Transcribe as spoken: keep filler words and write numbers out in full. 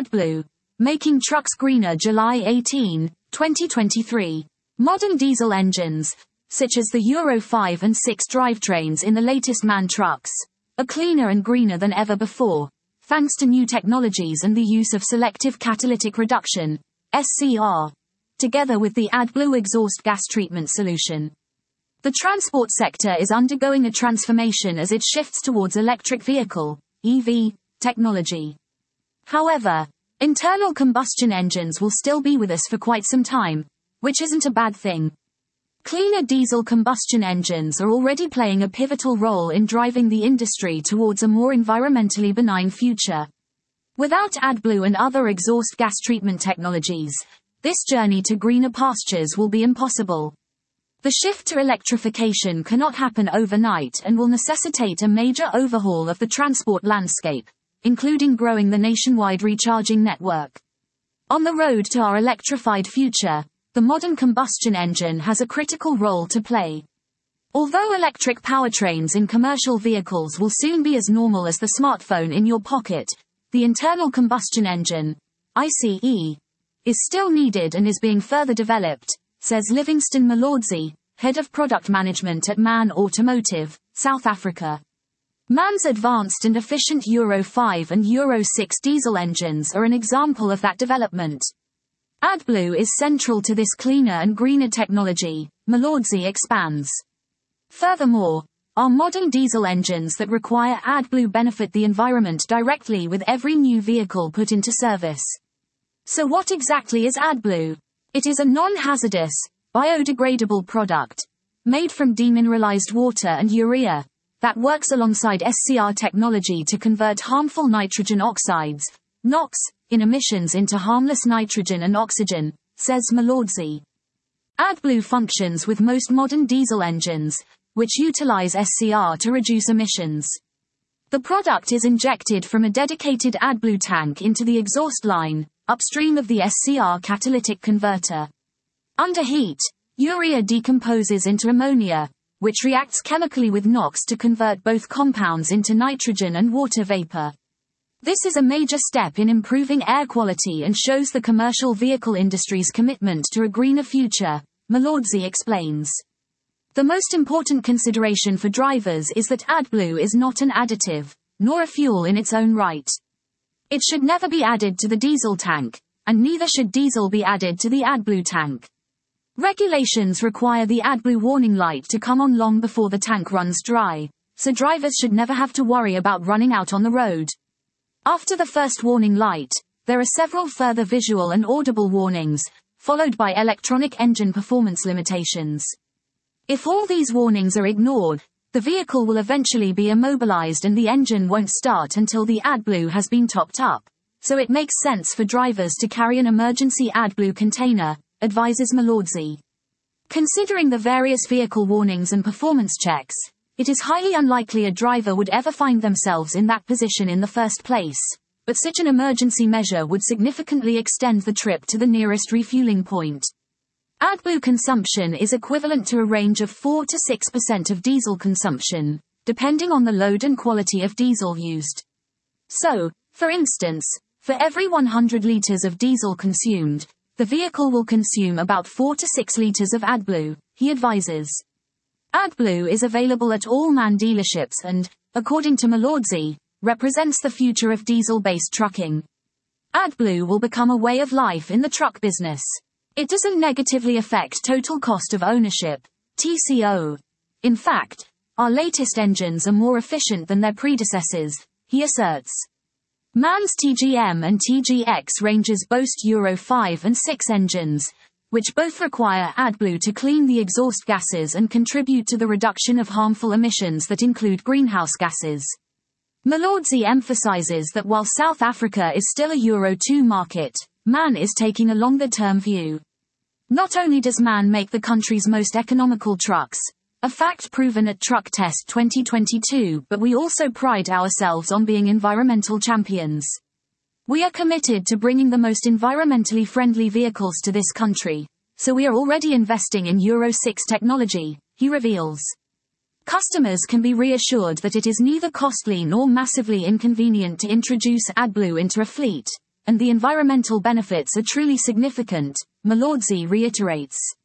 AdBlue, making trucks greener. July eighteenth, twenty twenty-three. Modern diesel engines, such as the Euro five and six drivetrains in the latest MAN trucks, are cleaner and greener than ever before, thanks to new technologies and the use of selective catalytic reduction, S C R, together with the AdBlue exhaust gas treatment solution. The transport sector is undergoing a transformation as it shifts towards electric vehicle, E V, technology. However, internal combustion engines will still be with us for quite some time, which isn't a bad thing. Cleaner diesel combustion engines are already playing a pivotal role in driving the industry towards a more environmentally benign future. Without AdBlue and other exhaust gas treatment technologies, this journey to greener pastures will be impossible. The shift to electrification cannot happen overnight and will necessitate a major overhaul of the transport landscape, including growing the nationwide recharging network. On the road to our electrified future, the modern combustion engine has a critical role to play. Although electric powertrains in commercial vehicles will soon be as normal as the smartphone in your pocket, the internal combustion engine, I C E, is still needed and is being further developed, says Livingston Malordzi, head of product management at MAN Automotive, South Africa. MAN's advanced and efficient Euro five and Euro six diesel engines are an example of that development. AdBlue is central to this cleaner and greener technology, Malordzi expands. Furthermore, our modern diesel engines that require AdBlue benefit the environment directly with every new vehicle put into service. So what exactly is AdBlue? It is a non-hazardous, biodegradable product, made from demineralized water and urea, that works alongside S C R technology to convert harmful nitrogen oxides, NOx, in emissions into harmless nitrogen and oxygen, says Malordzi. AdBlue functions with most modern diesel engines, which utilize S C R to reduce emissions. The product is injected from a dedicated AdBlue tank into the exhaust line, upstream of the S C R catalytic converter. Under heat, urea decomposes into ammonia, which reacts chemically with NOx to convert both compounds into nitrogen and water vapor. This is a major step in improving air quality and shows the commercial vehicle industry's commitment to a greener future, Malordzi explains. The most important consideration for drivers is that AdBlue is not an additive, nor a fuel in its own right. It should never be added to the diesel tank, and neither should diesel be added to the AdBlue tank. Regulations require the AdBlue warning light to come on long before the tank runs dry, so drivers should never have to worry about running out on the road. After the first warning light, there are several further visual and audible warnings, followed by electronic engine performance limitations. If all these warnings are ignored, the vehicle will eventually be immobilized and the engine won't start until the AdBlue has been topped up, so it makes sense for drivers to carry an emergency AdBlue container, advises Malordzi. Considering the various vehicle warnings and performance checks, it is highly unlikely a driver would ever find themselves in that position in the first place, but such an emergency measure would significantly extend the trip to the nearest refueling point. AdBlue consumption is equivalent to a range of four to six percent of diesel consumption, depending on the load and quality of diesel used. So, for instance, for every one hundred liters of diesel consumed, the vehicle will consume about four to six liters of AdBlue, he advises. AdBlue is available at all MAN dealerships and, according to Malordzi, represents the future of diesel-based trucking. AdBlue will become a way of life in the truck business. It doesn't negatively affect total cost of ownership, T C O. In fact, our latest engines are more efficient than their predecessors, he asserts. MAN's T G M and T G X ranges boast Euro five and six engines, which both require AdBlue to clean the exhaust gases and contribute to the reduction of harmful emissions that include greenhouse gases. Malordzi emphasizes that while South Africa is still a Euro two market, MAN is taking a longer-term view. Not only does MAN make the country's most economical trucks, a fact proven at Truck Test twenty twenty-two, but we also pride ourselves on being environmental champions. We are committed to bringing the most environmentally friendly vehicles to this country, so we are already investing in Euro six technology, he reveals. Customers can be reassured that it is neither costly nor massively inconvenient to introduce AdBlue into a fleet, and the environmental benefits are truly significant, Malorzi reiterates.